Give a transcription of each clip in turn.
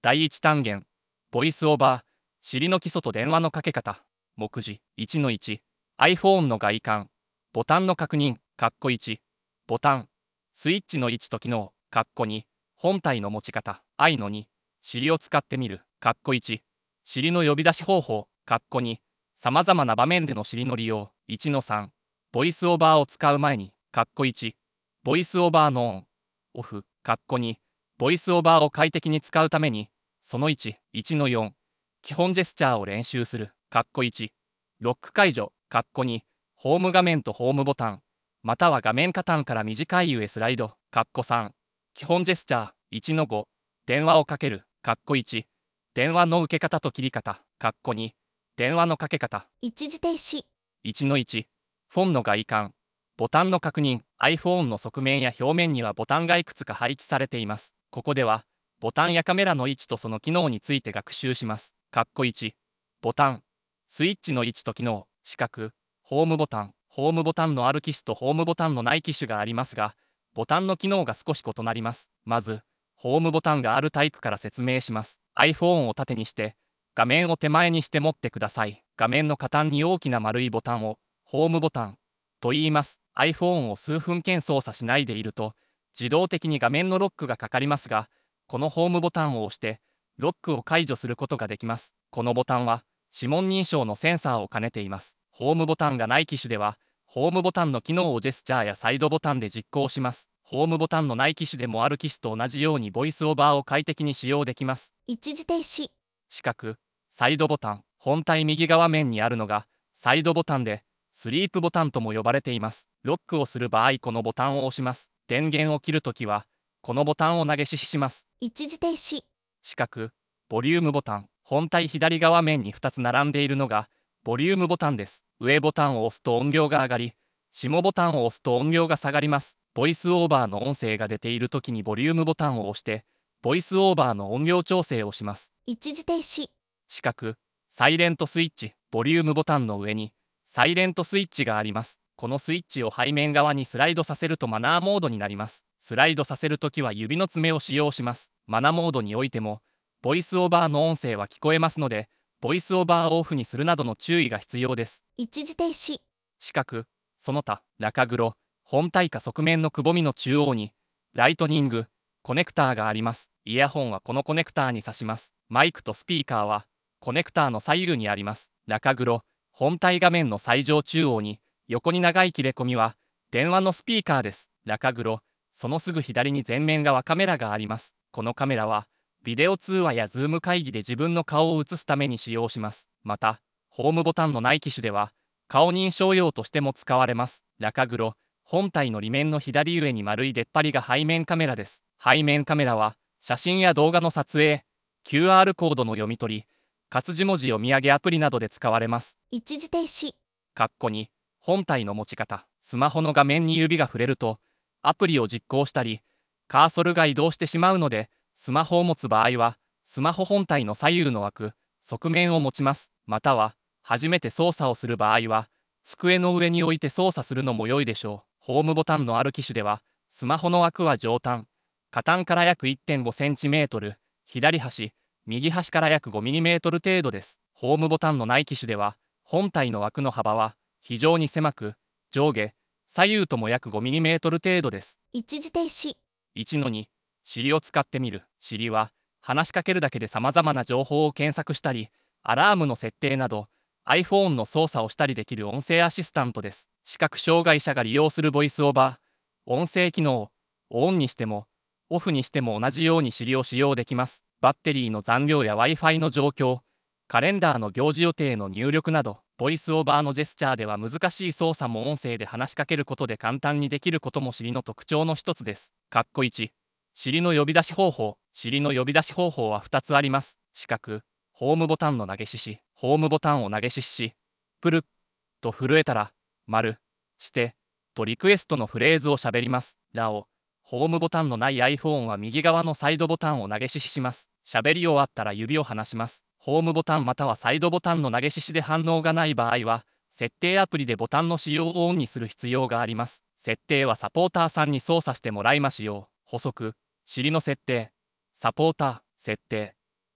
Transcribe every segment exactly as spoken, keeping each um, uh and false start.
だいいち単元、ボイスオーバー、尻の基礎と電話のかけ方。目次 いちのいち、iPhone の外観、ボタンの確認、カッコいち、ボタン、スイッチの位置と機能、カッコに、本体の持ち方、i のに、尻を使ってみる、カッコいち、尻の呼び出し方法、カッコに、さまざまな場面での尻の利用、いちのさん、ボイスオーバーを使う前に、カッコいち、ボイスオーバーのオン、オフ、カッコに、ボイスオーバーを快適に使うために、そのいち、いちのよん、基本ジェスチャーを練習する、カッコいち、ロック解除、カッコに、ホーム画面とホームボタン、または画面下端から短い上スライド、カッコさん、基本ジェスチャー、いちのご、電話をかける、カッコいち、電話の受け方と切り方、カッコに、電話のかけ方、 一時停止、 いちのいち、フォンの外観、ボタンの確認、iPhone の側面や表面にはボタンがいくつか配置されています。ここでは、ボタンやカメラの位置とその機能について学習します。カッコいち、ボタン、スイッチの位置と機能、四角、ホームボタン、ホームボタンのある機種とホームボタンのない機種がありますが、ボタンの機能が少し異なります。まず、ホームボタンがあるタイプから説明します。iPhone を縦にして、画面を手前にして持ってください。画面の下端に大きな丸いボタンを、ホームボタンと言います。iPhone を数分間操作しないでいると、自動的に画面のロックがかかりますが、このホームボタンを押して、ロックを解除することができます。このボタンは、指紋認証のセンサーを兼ねています。ホームボタンがない機種では、ホームボタンの機能をジェスチャーやサイドボタンで実行します。ホームボタンのない機種でもある機種と同じようにボイスオーバーを快適に使用できます。 一時停止、 四角、サイドボタン、本体右側面にあるのが、サイドボタンで、スリープボタンとも呼ばれています。ロックをする場合、このボタンを押します。電源を切るときは、このボタンを投げしします。 一時停止、 四角、ボリュームボタン、本体左側面にふたつ並んでいるのが、ボリュームボタンです。上ボタンを押すと音量が上がり、下ボタンを押すと音量が下がります。ボイスオーバーの音声が出ているときにボリュームボタンを押して、ボイスオーバーの音量調整をします。 一時停止、 四角、サイレントスイッチ、ボリュームボタンの上に、サイレントスイッチがあります。このスイッチを背面側にスライドさせるとマナーモードになります。スライドさせるときは指の爪を使用します。マナーモードにおいても、ボイスオーバーの音声は聞こえますので、ボイスオーバーをオフにするなどの注意が必要です。 一時停止、 四角、その他、中黒、本体か側面のくぼみの中央に、ライトニング、コネクターがあります。イヤホンはこのコネクターに挿します。マイクとスピーカーは、コネクターの左右にあります。中黒、本体画面の最上中央に、横に長い切れ込みは、電話のスピーカーです。中黒、そのすぐ左に前面側カメラがあります。このカメラは、ビデオ通話やズーム会議で自分の顔を映すために使用します。また、ホームボタンのない機種では、顔認証用としても使われます。中黒、本体の裏面の左上に丸い出っ張りが背面カメラです。背面カメラは、写真や動画の撮影、キューアール コードの読み取り、活字文字読み上げアプリなどで使われます。 一時停止、 カッコに、本体の持ち方、スマホの画面に指が触れると、アプリを実行したり、カーソルが移動してしまうので、スマホを持つ場合は、スマホ本体の左右の枠、側面を持ちます。または、初めて操作をする場合は、机の上に置いて操作するのも良いでしょう。ホームボタンのある機種では、スマホの枠は上端、下端から約 いってんごセンチメートル、左端、右端から約 ごミリメートル 程度です。ホームボタンのない機種では、本体の枠の幅は非常に狭く、上下、左右とも約 ごミリメートル 程度です。 一時停止、 いちのに、Siri を使ってみる。Siri は、話しかけるだけで様々な情報を検索したり、アラームの設定など、iPhone の操作をしたりできる音声アシスタントです。視覚障害者が利用するボイスオーバー、音声機能をオンにしても、オフにしても同じように Siri を使用できます。バッテリーの残量や Wi-Fi の状況、カレンダーの行事予定の入力など、ボイスオーバーのジェスチャーでは難しい操作も音声で話しかけることで簡単にできることも Siri の特徴の一つです。カッコいち、Siri の呼び出し方法。Siri の呼び出し方法はふたつあります。四角、ホームボタンの投げしし、ホームボタンを投げしし、プルッと震えたら、丸、して、とリクエストのフレーズを喋ります。ラオ、ホームボタンのない iPhone は右側のサイドボタンを投げししします。喋り終わったら指を離します。ホームボタンまたはサイドボタンの投げししで反応がない場合は、設定アプリでボタンの使用をオンにする必要があります。設定はサポーターさんに操作してもらいましょう。補足、Siri の設定、サポーター、設定。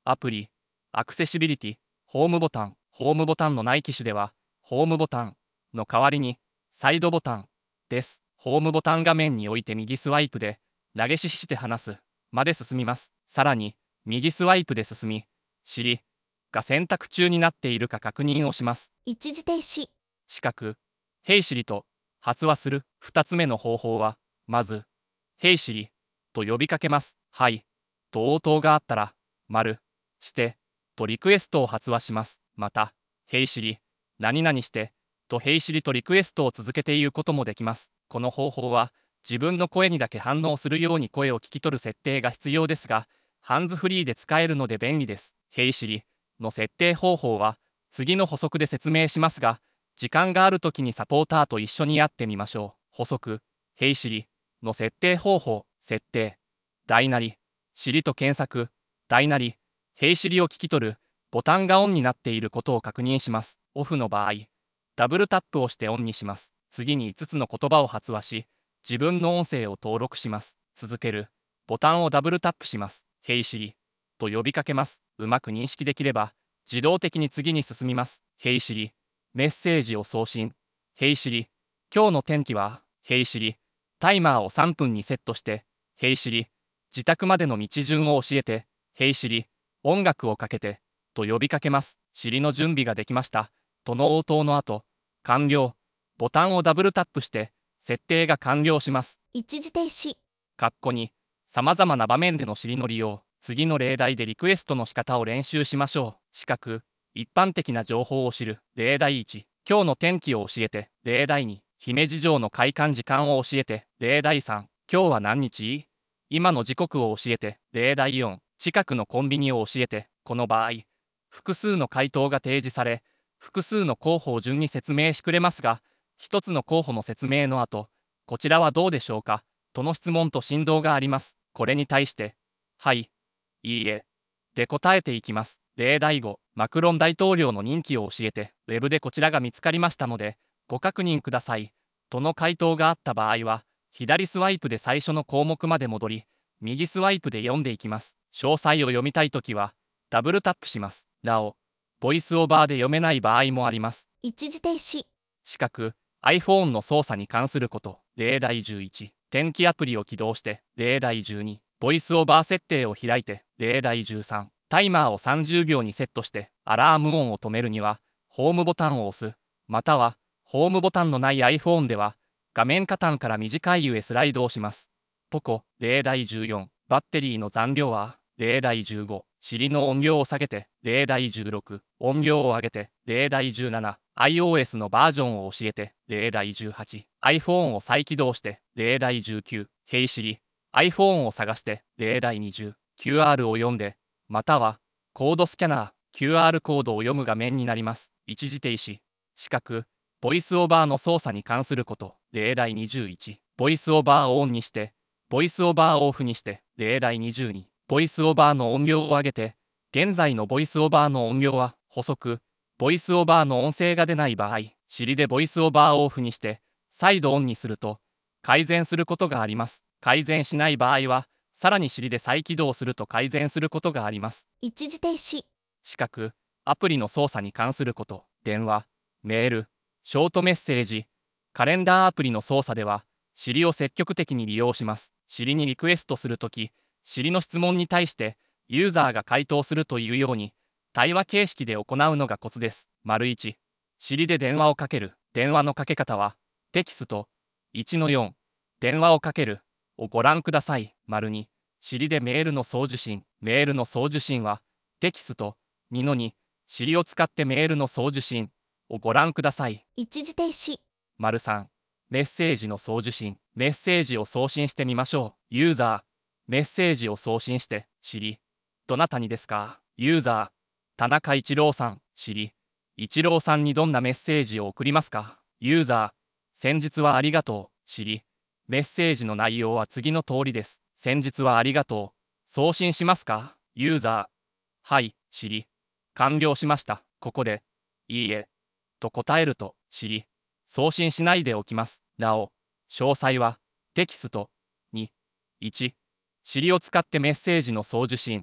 アプリ、アクセシビリティ、ホームボタン、ホームボタンのない機種では、ホームボタンの代わりに、サイドボタンです。ホームボタン画面において右スワイプで、投げしして離すまで進みます。さらに、右スワイプで進み、Siriが選択中になっているか確認をします。 一時停止。 四角、Hey Siri と発話するふたつめの方法は、まず、Hey Siri と呼びかけます。はい、と応答があったら、丸して、とリクエストを発話します。また、Hey Siri、何々して、と Hey Siri とリクエストを続けて言うこともできます。この方法は、自分の声にだけ反応するように声を聞き取る設定が必要ですが、ハンズフリーで使えるので便利です。Hey Siri の設定方法は、次の補足で説明しますが、時間があるときにサポーターと一緒にやってみましょう。補足、Hey Siri の設定方法、設定、大なり、Siri と検索、大なり、Hey Siri を聞き取る、ボタンがオンになっていることを確認します。オフの場合、ダブルタップをしてオンにします。次にいつつの言葉を発話し、自分の音声を登録します。続ける、ボタンをダブルタップします。Hey Siri と呼びかけます。うまく認識できれば、自動的に次に進みます。Hey Siri、メッセージを送信。Hey Siri、今日の天気は Hey Siri、タイマーをさんぷんにセットして。Hey Siri、自宅までの道順を教えて。Hey Siri、音楽をかけて。と呼びかけます。Siri の準備ができました。との応答の後、完了。ボタンをダブルタップして、設定が完了します。 一時停止。 括弧に、様々な場面でのSiriの利用。次の例題でリクエストの仕方を練習しましょう。四角、一般的な情報を知る。例題いち、今日の天気を教えて。例題に、姫路城の開館時間を教えて。例題さん、今日は何日？今の時刻を教えて。例題よん、近くのコンビニを教えて。この場合、複数の回答が提示され、複数の候補を順に説明してくれますが、一つの候補の説明の後、こちらはどうでしょうかとの質問と振動があります。これに対して、はい、いいえ、で答えていきます。例題ご、マクロン大統領の任期を教えて。ウェブでこちらが見つかりましたので、ご確認ください。との回答があった場合は、左スワイプで最初の項目まで戻り、右スワイプで読んでいきます。詳細を読みたいときは、ダブルタップします。なお、ボイスオーバーで読めない場合もあります。 一時停止。 四角、iPhone の操作に関すること。例題じゅういち、天気アプリを起動して。例題じゅうに、ボイスオーバー設定を開いて。例題じゅうさん、タイマーをさんじゅうびょうにセットして、アラーム音を止めるには、ホームボタンを押す。または、ホームボタンのない iPhone では、画面下端から短い上スライドをします。ポコ。例題じゅうよん、バッテリーの残量は。例題じゅうご、Siri の音量を下げて。例題じゅうろく、音量を上げて。例題じゅうなな、iOS のバージョンを教えて。例題じゅうはち、iPhone を再起動して。例題じゅうきゅう、Hey Siri、iPhone を探して。例題にじゅう、キューアール を読んで。または、コードスキャナー、キューアール コードを読む画面になります。一時停止。四角、ボイスオーバーの操作に関すること。例題にじゅういち、ボイスオーバーをオンにして、ボイスオーバーをオフにして。例題にじゅうに、ボイスオーバーの音量を上げて。現在のボイスオーバーの音量は、補足、ボイスオーバーの音声が出ない場合、Siri でボイスオーバーをオフにして、再度オンにすると、改善することがあります。改善しない場合は、さらにSiriで再起動すると改善することがあります。 一時停止。 四角、アプリの操作に関すること。電話、メール、ショートメッセージ、カレンダーアプリの操作では、Siri を積極的に利用します。Siri にリクエストするとき、Siri の質問に対して、ユーザーが回答するというように、対話形式で行うのがコツです。丸いち、Siri で電話をかける。電話のかけ方は、テキスト。いちのよん、電話をかける。をご覧ください。丸に、Siri でメールの送受信。メールの送受信は、テキスト。にのに、Siri を使ってメールの送受信。をご覧ください。 一時停止。 丸さん、メッセージの送受信。メッセージを送信してみましょう。ユーザー、メッセージを送信して。Siri、どなたにですか？ユーザー、田中一郎さん。Siri、一郎さんにどんなメッセージを送りますか？ユーザー、先日はありがとう。Siri、メッセージの内容は次の通りです。先日はありがとう。送信しますか？ユーザー、はい、Siri、完了しました。ここで、いいえ、と答えると、Siri、送信しないでおきます。なお、詳細は、テキスト。に、いち、Siri を使ってメッセージの送受信。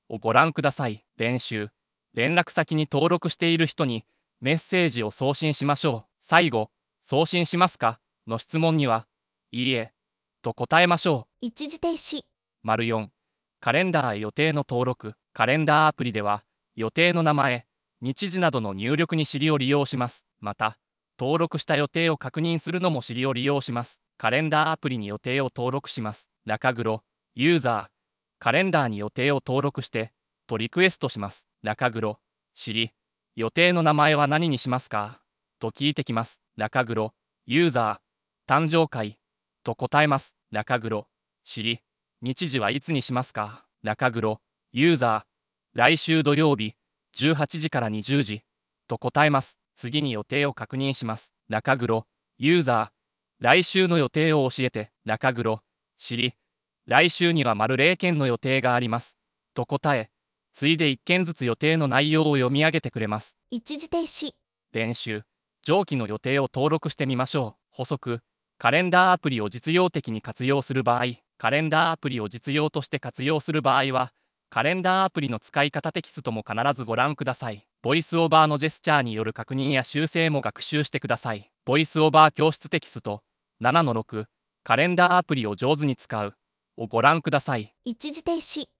をご覧ください。練習。連絡先に登録している人にメッセージを送信しましょう。最後、送信しますかの質問には、いいえ、と答えましょう。 一時停止。 丸よん、カレンダーへ予定の登録。カレンダーアプリでは、予定の名前、日時などの入力に Siri を利用します。また、登録した予定を確認するのも Siri を利用します。カレンダーアプリに予定を登録します。中黒、ユーザー、カレンダーに予定を登録して、とリクエストします。中黒、Siri、予定の名前は何にしますかと聞いてきます。中黒、ユーザー、誕生会、と答えます。中黒、Siri、日時はいつにしますか中黒、ユーザー、来週土曜日、じゅうはちじからにじゅうじ、と答えます。次に予定を確認します。中黒、ユーザー、来週の予定を教えて。中黒、Siri、来週には丸れいけんの予定があります。と答え、ついでいっけんずつ予定の内容を読み上げてくれます。 一時停止。 練習。上記の予定を登録してみましょう。補足。カレンダーアプリを実用的に活用する場合、カレンダーアプリを実用として活用する場合は、カレンダーアプリの使い方テキストも必ずご覧ください。ボイスオーバーのジェスチャーによる確認や修正も学習してください。ボイスオーバー教室テキスト ななのろく、カレンダーアプリを上手に使うをご覧ください。 一時停止。